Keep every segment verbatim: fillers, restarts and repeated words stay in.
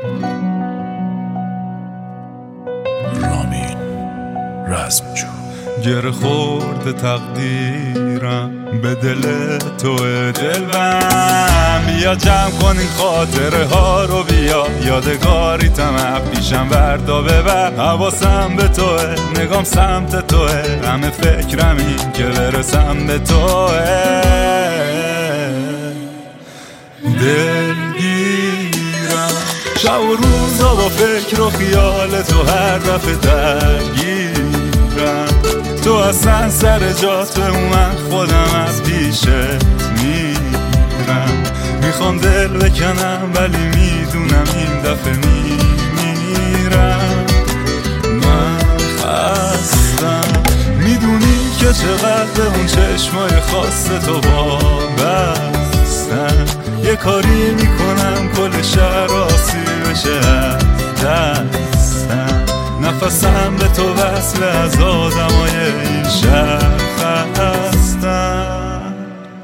رامین رزمجو. گره خورده تقدیرم به دل توه دلبم، بیا جمع کنین خاطره ها رو، بیا یادگاری تمام پیشم وردا ببر. حواسم به توه، نگام سمت توه، همه فکرم این که برسم به توه. دلگیرم شب و روزا با فکر و خیال تو، هر دفعه درگیرم. تو اصلا سر جات من خودم از پیشت میرم. میخوام دل بکنم ولی میدونم این دفعه میمیرم. من خستم، میدونی که چقدر به اون چشمای خاص تو وابستم. یه کاری میکنم کل شهر آسیب بشه از دستم. نفسم به تو وصل، از آدمای این شهر خستم.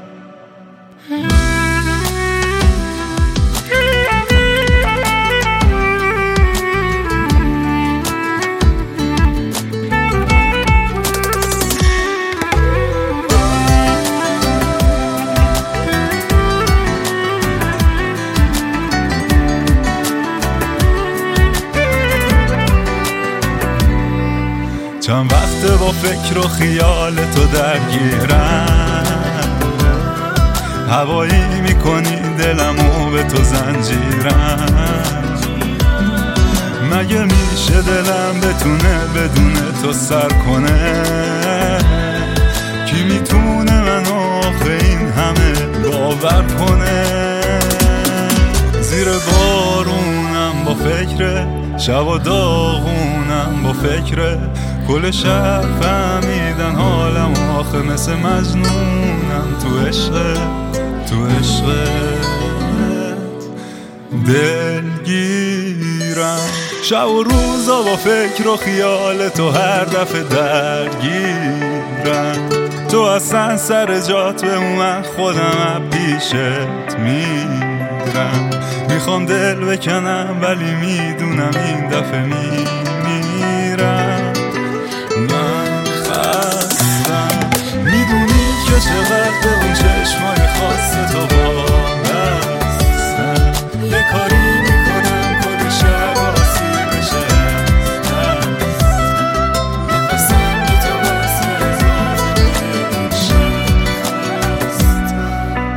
چند وقت با فکر و خیال تو درگیرم، هوایی میکنی دلمو به تو زنجیرم. مگه میشه دلم بتونه بدون تو سر کنه؟ کی میتونه منو آخه این همه باور کنه؟ زیر بارونم با فکر، شب و داغونم با فکر، کل شهر فهمیدن حالم آخه مثل مجنونم تو عشق، تو عشقت. دلگیرم شب و روزا با فکر و خیال تو، هر دفعه درگیرم. تو اصلا سر جات به من خودم پیشت میرم. میخوام دل بکنم ولی میدونم این دفعه میمیرم. من خستم، میدونی که چقدر به اون چشمای خاص تو وابستم. یه کاری میکنم کل شب آسیب بشه نفسم به تو وصل، از آدمای شب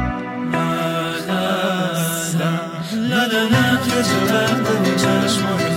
خستم. ندانم که چقدر به اون چشمای